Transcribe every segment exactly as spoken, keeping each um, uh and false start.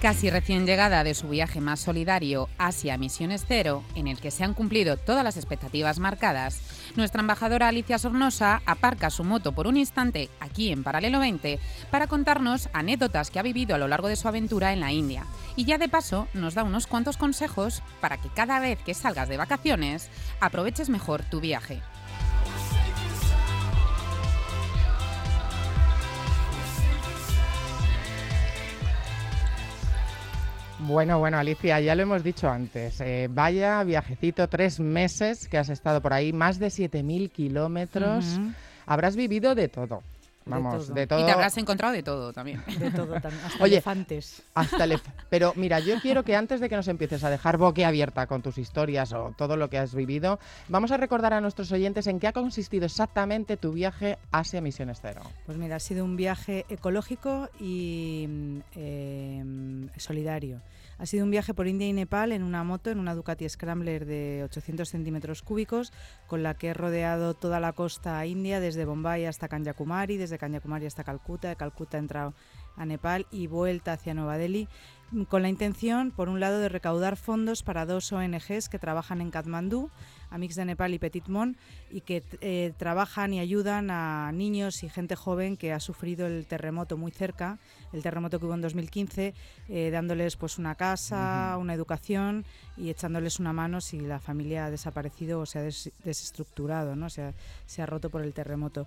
Casi recién llegada de su viaje más solidario Asia Emisiones Cero, en el que se han cumplido todas las expectativas marcadas, nuestra embajadora Alicia Sornosa aparca su moto por un instante aquí en Paralelo veinte para contarnos anécdotas que ha vivido a lo largo de su aventura en la India. Y ya de paso nos da unos cuantos consejos para que cada vez que salgas de vacaciones aproveches mejor tu viaje. Bueno, bueno, Alicia, ya lo hemos dicho antes. Eh, vaya viajecito, tres meses que has estado por ahí, más de siete mil kilómetros. Uh-huh. Habrás vivido de todo. Vamos, de todo. de todo. Y te habrás encontrado de todo también. De todo también, hasta Oye, elefantes. Hasta elef- Pero mira, yo quiero que antes de que nos empieces a dejar boquiabierta con tus historias o todo lo que has vivido, vamos a recordar a nuestros oyentes en qué ha consistido exactamente tu viaje Asia Emisiones Cero. Pues mira, ha sido un viaje ecológico y eh, solidario. Ha sido un viaje por India y Nepal en una moto, en una Ducati Scrambler de ochocientos centímetros cúbicos, con la que he rodeado toda la costa india, desde Bombay hasta Kanyakumari, desde Kanyakumari hasta Calcuta, de Calcuta he entrado a Nepal y vuelta hacia Nueva Delhi, con la intención, por un lado, de recaudar fondos para dos O N Ges que trabajan en Katmandú, Amics de Nepal y Petit Mon, y que eh, trabajan y ayudan a niños y gente joven que ha sufrido el terremoto muy cerca, el terremoto que hubo en dos mil quince, eh, dándoles pues una casa, uh-huh. una educación y echándoles una mano si la familia ha desaparecido o se ha des- desestructurado, ¿no? se, ha, se ha roto por el terremoto.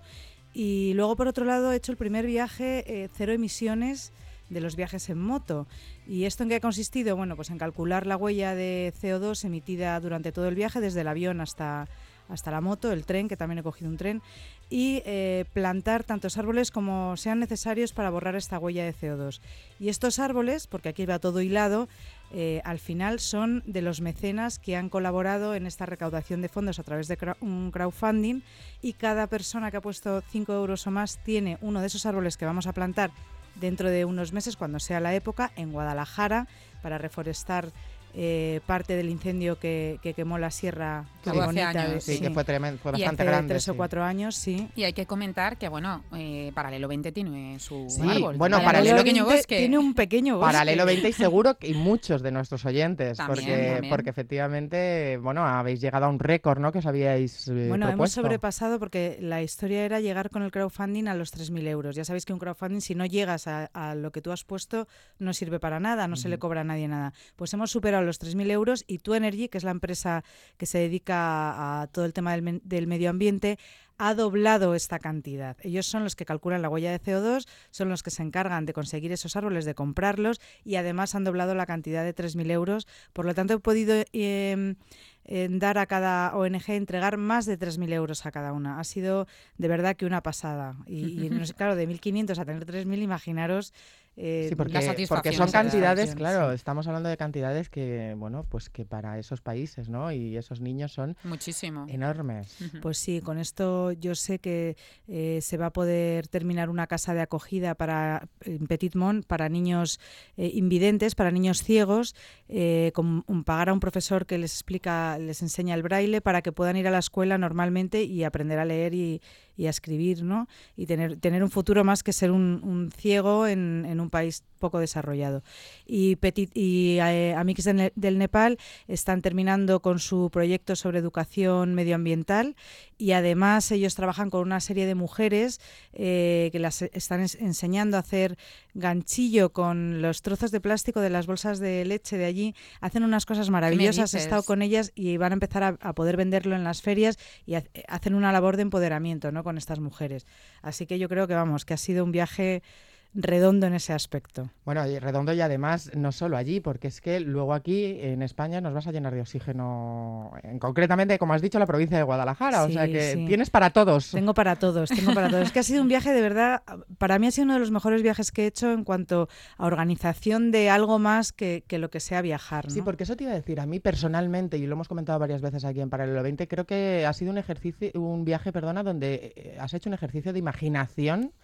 Y luego, por otro lado, he hecho el primer viaje eh, cero emisiones de los viajes en moto. ¿Y esto en qué ha consistido? Bueno, pues en calcular la huella de C O dos emitida durante todo el viaje, desde el avión hasta, hasta la moto, el tren, que también he cogido un tren, y eh, plantar tantos árboles como sean necesarios para borrar esta huella de C O dos. Y estos árboles, porque aquí va todo hilado, eh, al final son de los mecenas que han colaborado en esta recaudación de fondos a través de cra- un crowdfunding, y cada persona que ha puesto cinco euros o más tiene uno de esos árboles que vamos a plantar dentro de unos meses, cuando sea la época, en Guadalajara, para reforestar eh, parte del incendio que, que quemó la sierra que muy hace bonita. años. De, sí, sí, que fue tremendo, fue y bastante hace grande. tres sí. o cuatro años, sí. Y hay que comentar que, bueno, eh, Paralelo veinte tiene su Sí, árbol. bueno, Paralelo Paralelo pequeño veinte bosque. tiene un pequeño bosque. Paralelo veinte y seguro que y muchos de nuestros oyentes, También, porque, también. porque efectivamente, bueno, habéis llegado a un récord, ¿no? Que os habíais eh, Bueno, hemos propuesto. sobrepasado, porque la historia era llegar con el crowdfunding a los tres mil euros. Ya sabéis que un crowdfunding, si no llegas a, a lo que tú has puesto, no sirve para nada, no uh-huh. se le cobra a nadie nada. Pues hemos superado los tres mil euros, y Two Energy, que es la empresa que se dedica a, a todo el tema del, men- del medio ambiente, ha doblado esta cantidad. Ellos son los que calculan la huella de C O dos, son los que se encargan de conseguir esos árboles, de comprarlos, y además han doblado la cantidad de tres mil euros. Por lo tanto, he podido eh, eh, dar a cada O N Ge, entregar más de tres mil euros a cada una. Ha sido de verdad que una pasada. Y, y no sé, claro, de mil quinientos a tener tres mil, imaginaros. Eh, Sí, porque, la satisfacción, porque son cantidades, sí. claro, estamos hablando de cantidades que, bueno, pues que para esos países, ¿no? Y esos niños son muchísimo enormes. Uh-huh. Pues sí, con esto yo sé que eh, se va a poder terminar una casa de acogida para en Petit Mon para niños eh, invidentes, para niños ciegos, eh, con un, pagar a un profesor que les explica, les enseña el braille para que puedan ir a la escuela normalmente y aprender a leer y, y a escribir, ¿no? Y tener, tener un futuro más que ser un, un ciego en, en un país poco desarrollado. Y, Petit, y eh, Amics de ne- del Nepal están terminando con su proyecto sobre educación medioambiental, y además ellos trabajan con una serie de mujeres eh, que las están es- enseñando a hacer ganchillo con los trozos de plástico de las bolsas de leche de allí. Hacen unas cosas maravillosas, he estado con ellas y van a empezar a, a poder venderlo en las ferias, y ha- hacen una labor de empoderamiento, ¿no?, con estas mujeres. Así que yo creo que, vamos, que ha sido un viaje redondo en ese aspecto. Bueno, y redondo, y además no solo allí, porque es que luego aquí en España nos vas a llenar de oxígeno, en, concretamente, como has dicho, la provincia de Guadalajara, Sí, o sea que sí. tienes para todos. Tengo para todos, tengo para todos. Es que ha sido un viaje de verdad, para mí ha sido uno de los mejores viajes que he hecho en cuanto a organización de algo más que, que lo que sea viajar, ¿no? Sí, porque eso te iba a decir, a mí personalmente, y lo hemos comentado varias veces aquí en Paralelo veinte, creo que ha sido un ejercicio, un viaje, perdona, donde has hecho un ejercicio de imaginación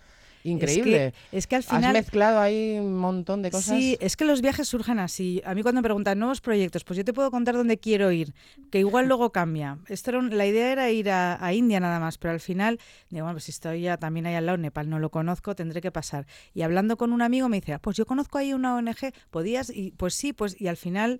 increíble. Es que, es que al final... Has mezclado ahí un montón de cosas. Sí, es que los viajes surgen así. A mí cuando me preguntan nuevos proyectos, pues yo te puedo contar dónde quiero ir, que igual luego cambia. Esto era un, la idea era ir a, a India nada más, pero al final, digo, bueno, pues si estoy ya también ahí al lado, Nepal no lo conozco, tendré que pasar. Y hablando con un amigo me dice, ah, pues yo conozco ahí una O N G, ¿podías? Y pues sí, pues y al final...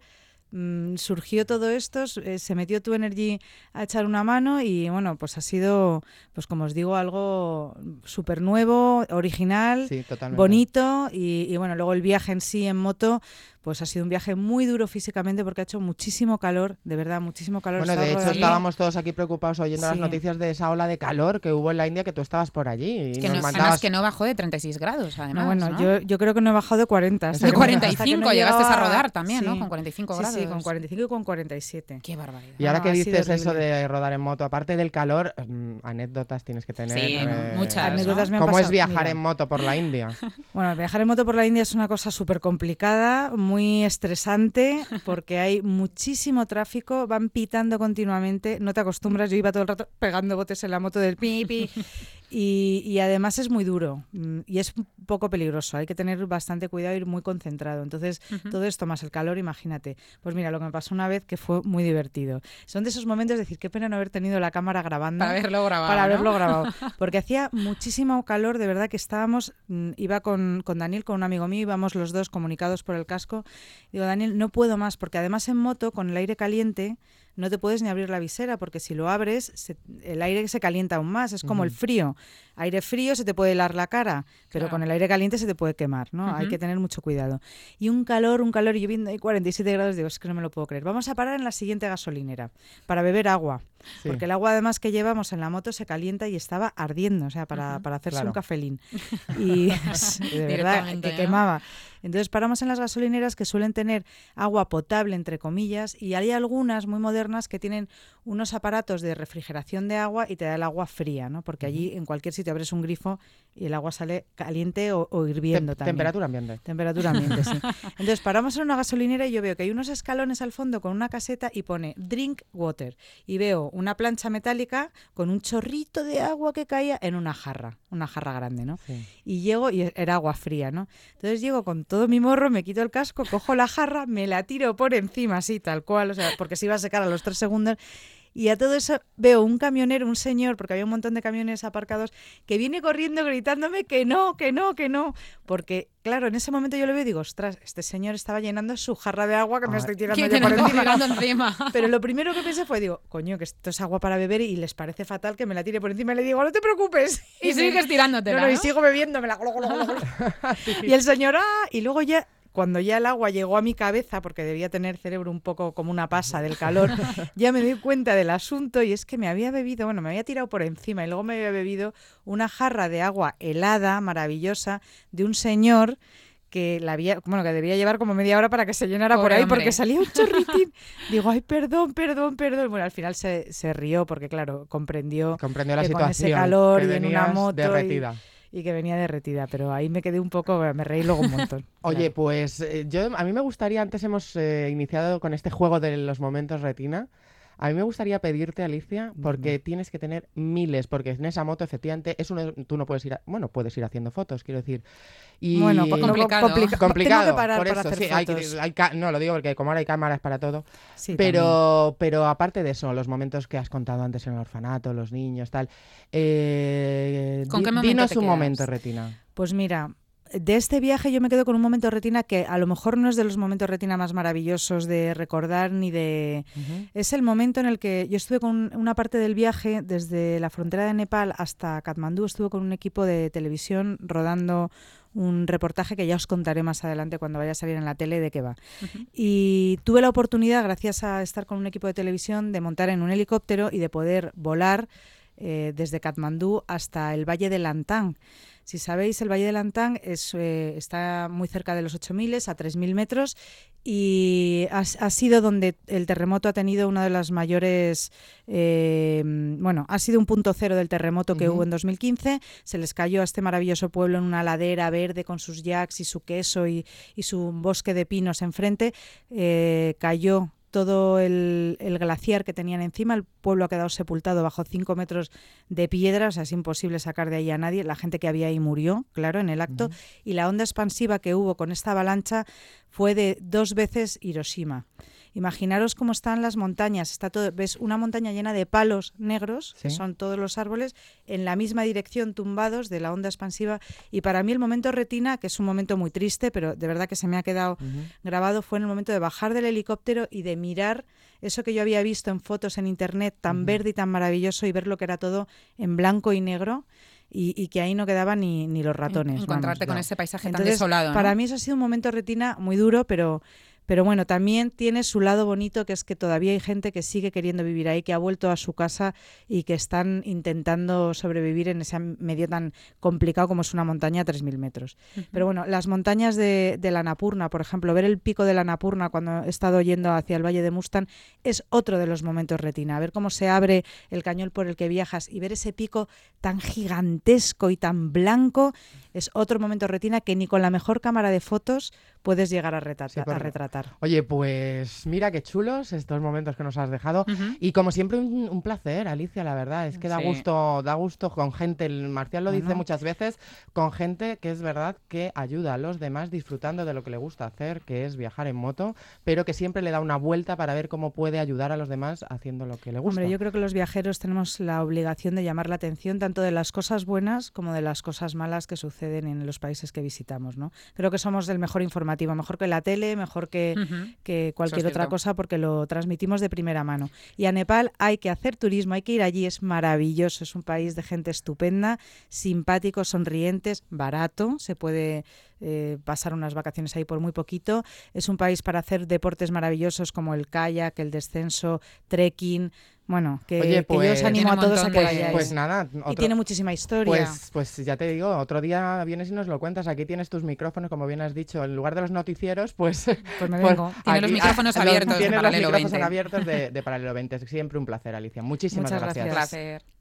surgió todo esto, eh, se metió Tu Energy a echar una mano y bueno, pues ha sido, pues como os digo, algo súper nuevo, original, sí, bonito y, y bueno, luego el viaje en sí en moto, pues ha sido un viaje muy duro físicamente porque ha hecho muchísimo calor, de verdad, muchísimo calor. Bueno, de hecho estábamos todos aquí preocupados oyendo sí. las noticias de esa ola de calor que hubo en la India, que tú estabas por allí. Y que nos no, mandabas... además que no bajó de treinta y seis grados, además. No, bueno, ¿no? Yo, yo creo que no he bajado de cuarenta. De cuarenta y cinco, no llegaste llegaba... a rodar también, sí. ¿no? Con cuarenta y cinco sí, grados. Sí, con cuarenta y cinco y con cuarenta y siete. Qué barbaridad. Y ahora no, que dices eso de rodar en moto, aparte del calor, mmm, anécdotas tienes que tener. Sí, eh, muchas. Anécdotas ¿no? me han ¿Cómo pasado? es viajar Mira. en moto por la India? Bueno, viajar en moto por la India es una cosa súper complicada, muy estresante, porque hay muchísimo tráfico, van pitando continuamente, no te acostumbras, yo iba todo el rato pegando botes en la moto del pi, pi, y, y además es muy duro y es un poco peligroso, hay que tener bastante cuidado y ir muy concentrado. Entonces, uh-huh. todo esto más el calor, imagínate. Pues mira, lo que me pasó una vez que fue muy divertido. Son de esos momentos de decir, qué pena no haber tenido la cámara grabando. Para haberlo grabado. Para ¿no? haberlo grabado. Porque hacía muchísimo calor, de verdad que estábamos, iba con, con Daniel, con un amigo mío, íbamos los dos comunicados por el casco. Digo, Daniel, no puedo más, porque además en moto, con el aire caliente, no te puedes ni abrir la visera, porque si lo abres, se, el aire se calienta aún más, es como uh-huh. el frío. Aire frío se te puede helar la cara, pero claro. con el aire caliente se te puede quemar, ¿no? Uh-huh. Hay que tener mucho cuidado. Y un calor, un calor, y yo viendo ahí cuarenta y siete grados, digo, es que no me lo puedo creer. Vamos a parar en la siguiente gasolinera para beber agua, sí. porque el agua además que llevamos en la moto se calienta y estaba ardiendo, o sea, para, uh-huh. para hacerse claro. un cafelín. Y de verdad, que ¿no? quemaba. Entonces paramos en las gasolineras que suelen tener agua potable, entre comillas, y hay algunas muy modernas que tienen unos aparatos de refrigeración de agua y te da el agua fría, ¿no? Porque allí en cualquier sitio abres un grifo y el agua sale caliente o, o hirviendo Tem- también. Temperatura ambiente. Temperatura ambiente, sí. Entonces paramos en una gasolinera y yo veo que hay unos escalones al fondo con una caseta y pone Drink Water. Y veo una plancha metálica con un chorrito de agua que caía en una jarra, una jarra grande, ¿no? Sí. Y llego y era agua fría, ¿no? Entonces llego con todo mi morro, me quito el casco, cojo la jarra, me la tiro por encima, así, tal cual, o sea, porque se iba a secar a los tres segundos. Y a todo eso veo un camionero, un señor, porque había un montón de camiones aparcados, que viene corriendo gritándome que no, que no, que no. Porque, claro, en ese momento yo lo veo y digo, ostras, este señor estaba llenando su jarra de agua que ah, me estoy tirando yo por encima. encima. Pero lo primero que pensé fue, digo, coño, que esto es agua para beber y les parece fatal que me la tire por encima. Y le digo, no te preocupes. Y, y sigues tirándotela, no, no, ¿no? Y sigo bebiéndomela. Y el señor, ah, y luego ya... Cuando ya el agua llegó a mi cabeza, porque debía tener cerebro un poco como una pasa del calor, ya me di cuenta del asunto y es que me había bebido, bueno, me había tirado por encima y luego me había bebido una jarra de agua helada, maravillosa, de un señor que la había, bueno, que debía llevar como media hora para que se llenara Pobre por ahí, hombre. Porque salía un chorritín. Digo, ay, perdón, perdón, perdón. Bueno, al final se, se rió porque, claro, comprendió, comprendió la que situación, con ese calor que y en una moto derretida. Y, y que venía derretida, pero ahí me quedé un poco, me reí luego un montón. Oye, claro. pues eh, yo a mí me gustaría, antes hemos eh, iniciado con este juego de los momentos retina, a mí me gustaría pedirte, Alicia, porque uh-huh. tienes que tener miles, porque en esa moto efectivamente es uno, tú no puedes ir, a, bueno, puedes ir haciendo fotos, quiero decir. Y bueno, pues complicado. Complica- complicado. Tengo que parar por para eso, hacer sí, hay, fotos. hay, hay, no, lo digo porque como ahora hay cámaras para todo. Sí, pero, pero aparte de eso, los momentos que has contado antes en el orfanato, los niños, tal. Eh, ¿Con di, qué momento dinos te un quedas? momento, Retina. Pues mira, de este viaje yo me quedo con un momento retina que a lo mejor no es de los momentos retina más maravillosos de recordar ni de... Uh-huh. Es el momento en el que yo estuve con una parte del viaje desde la frontera de Nepal hasta Katmandú, estuve con un equipo de televisión rodando un reportaje que ya os contaré más adelante cuando vaya a salir en la tele de qué va. Uh-huh. Y tuve la oportunidad, gracias a estar con un equipo de televisión, de montar en un helicóptero y de poder volar eh, desde Katmandú hasta el Valle de Lantang. Si sabéis, el Valle de Lantang es, eh, está muy cerca de los ocho mil, a tres mil metros, y ha, ha sido donde el terremoto ha tenido una de las mayores... Eh, bueno, ha sido un punto cero del terremoto que uh-huh. hubo en dos mil quince. Se les cayó a este maravilloso pueblo en una ladera verde con sus yaks y su queso y, y su bosque de pinos enfrente. Eh, cayó todo el, el glaciar que tenían encima. El pueblo ha quedado sepultado bajo cinco metros de piedra, o sea, es imposible sacar de ahí a nadie. La gente que había ahí murió, claro, en el acto. Uh-huh. Y la onda expansiva que hubo con esta avalancha fue de dos veces Hiroshima. Imaginaros cómo están las montañas. Está todo, ves una montaña llena de palos negros, ¿sí? Que son todos los árboles, en la misma dirección tumbados de la onda expansiva. Y para mí el momento retina, que es un momento muy triste, pero de verdad que se me ha quedado uh-huh. grabado, fue en el momento de bajar del helicóptero y de mirar eso que yo había visto en fotos en internet, tan uh-huh. verde y tan maravilloso, y ver lo que era todo en blanco y negro. Y, y que ahí no quedaban ni, ni los ratones. Encontrarte vamos, con no. ese paisaje Entonces, tan desolado, ¿no? Para mí eso ha sido un momento retina muy duro, pero... Pero bueno, también tiene su lado bonito, que es que todavía hay gente que sigue queriendo vivir ahí, que ha vuelto a su casa y que están intentando sobrevivir en ese medio tan complicado como es una montaña a tres mil metros. Uh-huh. Pero bueno, las montañas de, de la Annapurna, por ejemplo, ver el pico de la Annapurna cuando he estado yendo hacia el Valle de Mustang es otro de los momentos retina. Ver cómo se abre el cañón por el que viajas y ver ese pico tan gigantesco y tan blanco es otro momento retina que ni con la mejor cámara de fotos puedes llegar a, retrata- sí, a retratar. Oye, pues mira qué chulos estos momentos que nos has dejado. Uh-huh. Y como siempre, un, un placer, Alicia, la verdad. Es que da sí. gusto da gusto con gente, el Marcial lo dice uh-huh. muchas veces, con gente que es verdad que ayuda a los demás disfrutando de lo que le gusta hacer, que es viajar en moto, pero que siempre le da una vuelta para ver cómo puede ayudar a los demás haciendo lo que le gusta. Hombre, yo creo que los viajeros tenemos la obligación de llamar la atención tanto de las cosas buenas como de las cosas malas que suceden en los países que visitamos, ¿no? Creo que somos el mejor informativo, mejor que la tele, mejor que, uh-huh. que cualquier otra cosa, porque lo transmitimos de primera mano. Y a Nepal hay que hacer turismo, hay que ir allí, es maravilloso, es un país de gente estupenda, simpáticos, sonrientes, barato, se puede eh, pasar unas vacaciones ahí por muy poquito. Es un país para hacer deportes maravillosos como el kayak, el descenso, trekking. Bueno, que, Oye, pues, que yo os animo a todos a que pues, vayáis. Pues nada. Otro, y tiene muchísima historia. Pues, pues ya te digo, otro día vienes y nos lo cuentas. Aquí tienes tus micrófonos, como bien has dicho. En lugar de los noticieros, pues... Pues me vengo. Pues, tiene los micrófonos abiertos los, de Tienes Paralelo los micrófonos veinte. abiertos de, de Paralelo veinte. Siempre un placer, Alicia. Muchísimas Muchas gracias. gracias. Un placer.